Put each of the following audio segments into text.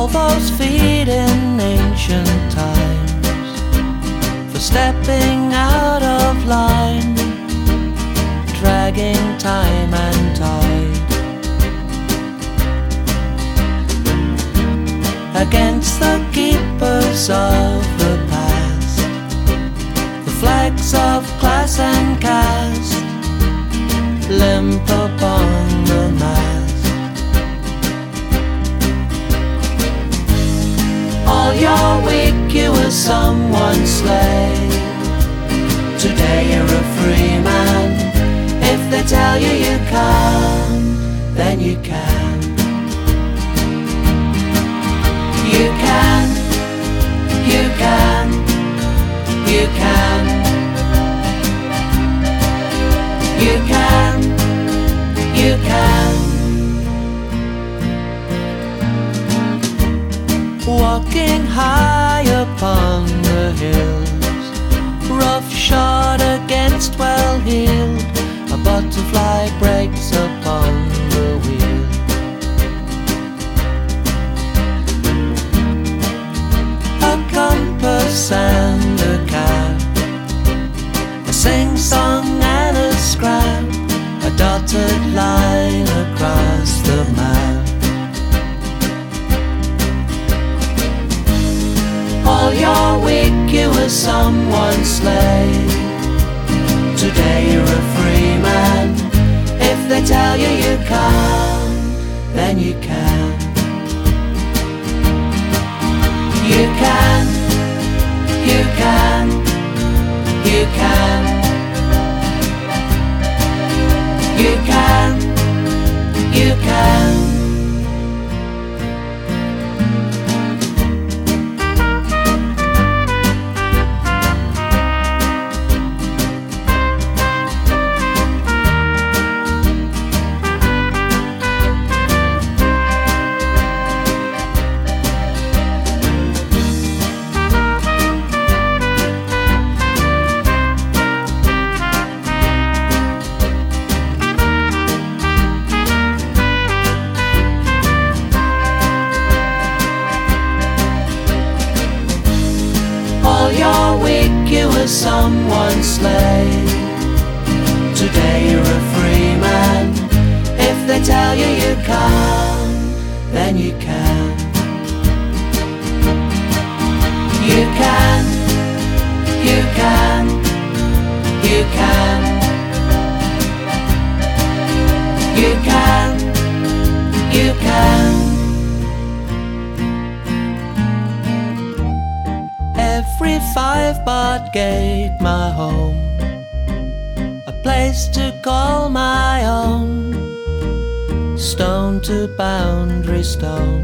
those feet in ancient times, for stepping out of line, dragging time and tide against the keepers of the past, the flags of class and caste limp upon the mast. All your week you were someone's slave. Today you're a free man. If they tell you you can, then you can. You can, you can, you can. You can, you can. Walking high upon the hills, roughshod against well-heeled, a butterfly breaks upon the wheel. A compass and a cap, a sing-song and a scrap, a dotted line across the map. All your week you were someone's slave. Today you're a free man. If they tell you you can, then you can. You can, you can, you can. You can, you can. Your week you were someone's slave. Today you're a free man. If they tell you you can, then you can. You can, you can, you can. You can, you can. Every 5-barred gate my home, a place to call my own, stone to boundary stone.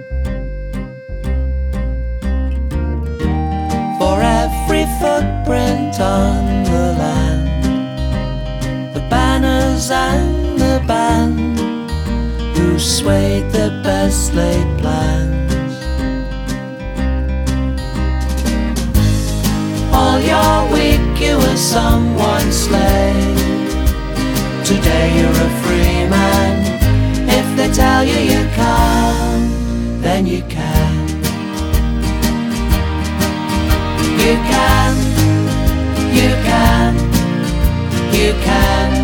For every footprint on the land, the banners and the band who swayed the best laid plans. All your week you were someone's slave. Today you're a free man. If they tell you you can, then you can. You can, you can, you can.